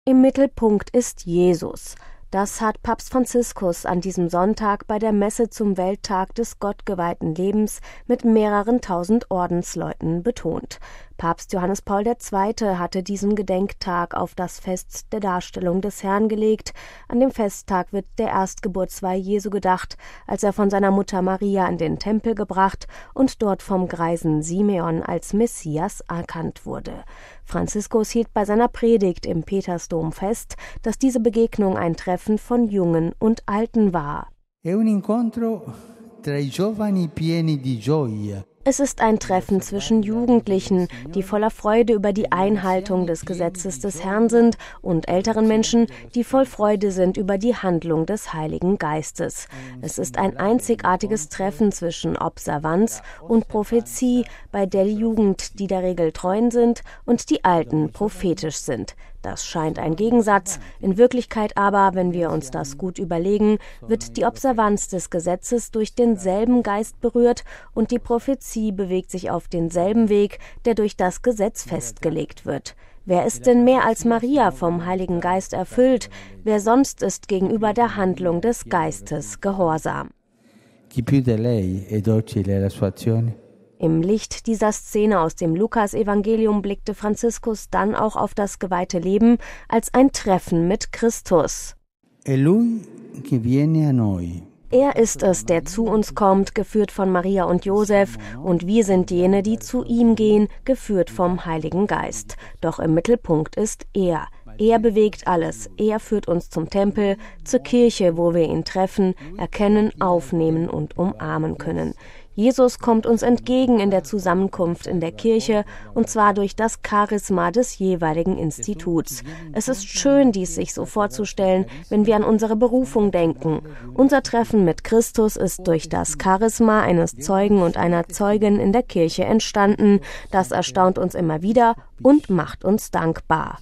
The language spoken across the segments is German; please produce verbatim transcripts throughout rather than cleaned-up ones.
Im Mittelpunkt ist Jesus. Das hat Papst Franziskus an diesem Sonntag bei der Messe zum Welttag des gottgeweihten Lebens mit mehreren tausend Ordensleuten betont. Papst Johannes Paul der Zweite hatte diesen Gedenktag auf das Fest der Darstellung des Herrn gelegt. An dem Festtag wird der Erstgeburtsweih Jesu gedacht, als er von seiner Mutter Maria in den Tempel gebracht und dort vom greisen Simeon als Messias erkannt wurde. Franziskus hielt bei seiner Predigt im Petersdom fest, dass diese Begegnung ein Treffen von Jungen und Alten war. È un incontro tra i giovani pieni di gioia. Es ist ein Treffen zwischen Jugendlichen, die voller Freude über die Einhaltung des Gesetzes des Herrn sind, und älteren Menschen, die voll Freude sind über die Handlung des Heiligen Geistes. Es ist ein einzigartiges Treffen zwischen Observanz und Prophezie, bei der die Jugend die der Regel treuen sind und die Alten prophetisch sind. Das scheint ein Gegensatz. In Wirklichkeit aber, wenn wir uns das gut überlegen, wird die Observanz des Gesetzes durch denselben Geist berührt und die Prophezie bewegt sich auf denselben Weg, der durch das Gesetz festgelegt wird. Wer ist denn mehr als Maria vom Heiligen Geist erfüllt? Wer sonst ist gegenüber der Handlung des Geistes gehorsam? Chi più di lei è docile alla sua azione? Im Licht dieser Szene aus dem Lukas-Evangelium blickte Franziskus dann auch auf das geweihte Leben als ein Treffen mit Christus. È lui che viene a noi. Er ist es, der zu uns kommt, geführt von Maria und Josef, und wir sind jene, die zu ihm gehen, geführt vom Heiligen Geist. Doch im Mittelpunkt ist er. Er bewegt alles. Er führt uns zum Tempel, zur Kirche, wo wir ihn treffen, erkennen, aufnehmen und umarmen können. Jesus kommt uns entgegen in der Zusammenkunft in der Kirche, und zwar durch das Charisma des jeweiligen Instituts. Es ist schön, dies sich so vorzustellen, wenn wir an unsere Berufung denken. Unser Treffen mit Christus ist durch das Charisma eines Zeugen und einer Zeugin in der Kirche entstanden. Das erstaunt uns immer wieder und macht uns dankbar.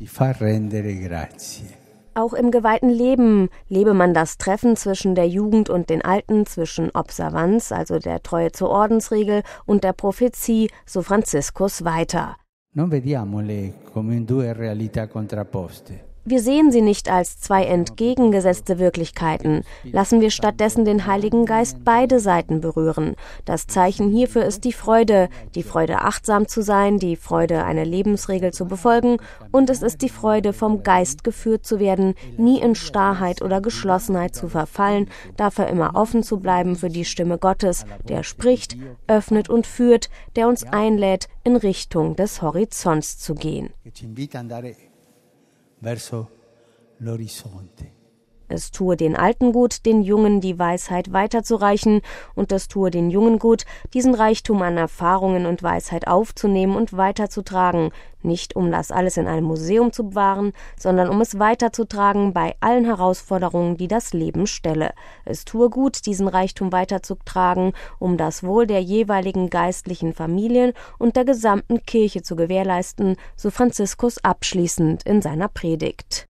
Auch im geweihten Leben lebe man das Treffen zwischen der Jugend und den Alten, zwischen Observanz, also der Treue zur Ordensregel, und der Prophezie, so Franziskus weiter. Non vediamole come in due realtà contrapposte. Wir sehen sie nicht als zwei entgegengesetzte Wirklichkeiten. Lassen wir stattdessen den Heiligen Geist beide Seiten berühren. Das Zeichen hierfür ist die Freude, die Freude achtsam zu sein, die Freude, eine Lebensregel zu befolgen, und es ist die Freude, vom Geist geführt zu werden, nie in Starrheit oder Geschlossenheit zu verfallen, dafür immer offen zu bleiben für die Stimme Gottes, der spricht, öffnet und führt, der uns einlädt, in Richtung des Horizonts zu gehen. Verso l'orizzonte. Es tue den Alten gut, den Jungen die Weisheit weiterzureichen, und es tue den Jungen gut, diesen Reichtum an Erfahrungen und Weisheit aufzunehmen und weiterzutragen, nicht um das alles in einem Museum zu bewahren, sondern um es weiterzutragen bei allen Herausforderungen, die das Leben stelle. Es tue gut, diesen Reichtum weiterzutragen, um das Wohl der jeweiligen geistlichen Familien und der gesamten Kirche zu gewährleisten, so Franziskus abschließend in seiner Predigt.